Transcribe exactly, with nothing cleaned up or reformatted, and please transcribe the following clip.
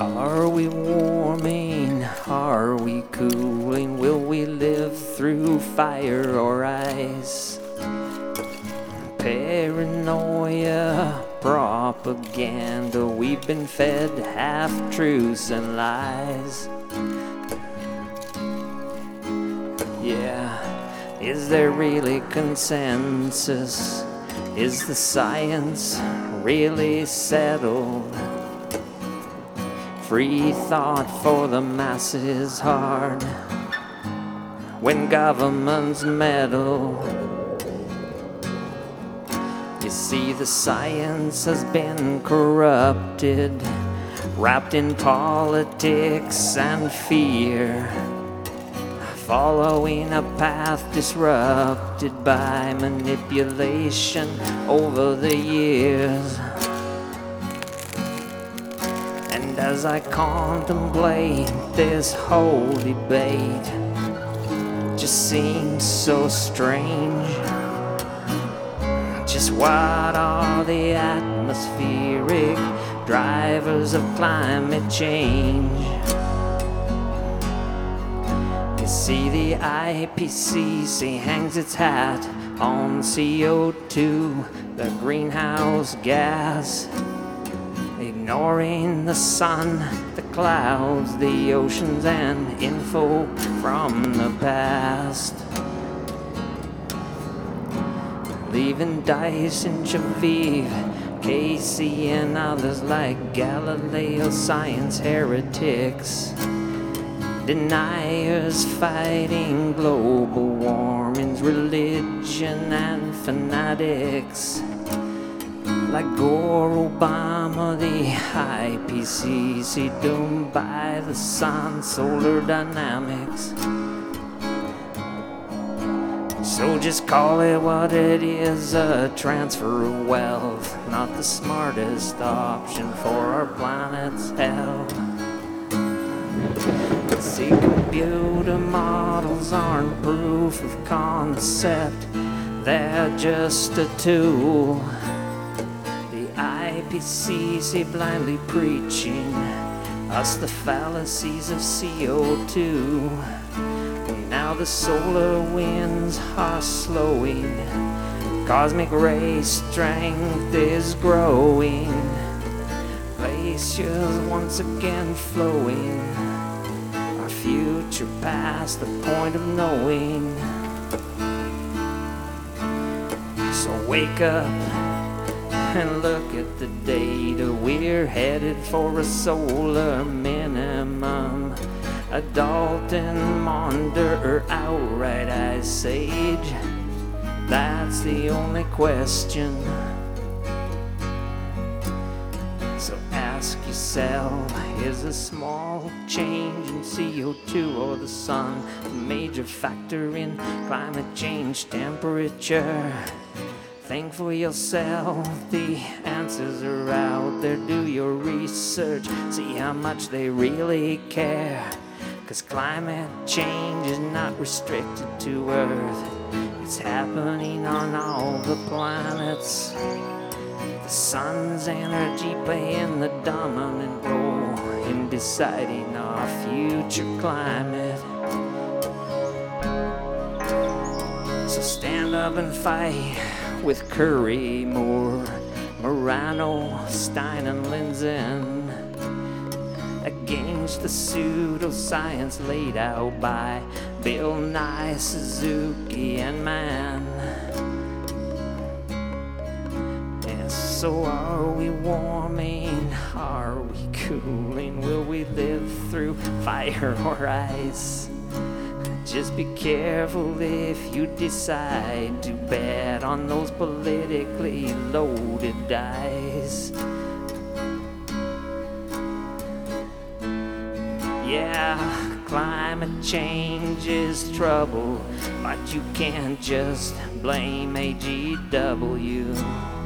Are we warming? Are we cooling? Will we live through fire or ice? Paranoia, propaganda, we've been fed half-truths and lies. Yeah, is there really consensus? Is the science really settled? Free thought for the masses hard when governments meddle. You see, the science has been corrupted, wrapped in politics and fear, following a path disrupted by manipulation over the years. And as I contemplate this whole debate, just seems so strange. Just what are the atmospheric drivers of climate change? You see, the I P C C hangs its hat on C O two, the greenhouse gas, ignoring the sun, the clouds, the oceans, and info from the past. Leaving Dyson, Shaviv, Casey, and others like Galileo science heretics, deniers fighting global warming's religion and fanatics. Like Gore, Obama, the I P C C, doomed by the sun, solar dynamics. So just call it what it is, a transfer of wealth, not the smartest option for our planet's health. See, computer models aren't proof of concept, they're just a tool. The I P C C blindly preaching us the fallacies of C O two. Now the solar winds are slowing, cosmic ray strength is growing, glaciers once again flowing, our future past the point of knowing. So wake up and look at the data, we're headed for a solar minimum. Adult and Maunder or outright Ice Age, that's the only question. So ask yourself, is a small change in C O two or the sun a major factor in climate change temperature? Think for yourself, the answers are out there. Do your research, see how much they really care. Cause climate change is not restricted to Earth, it's happening on all the planets. The sun's energy playing the dominant role in deciding our future climate. So stand up and fight with Curry, Moore, Morano, Stein, and Lindzen against the pseudoscience laid out by Bill Nye, Suzuki, and Mann. Yes, so are we warming? Are we cooling? Will we live through fire or ice? Just be careful if you decide to bet on those politically loaded dice. Yeah, climate change is trouble, but you can't just blame A G W.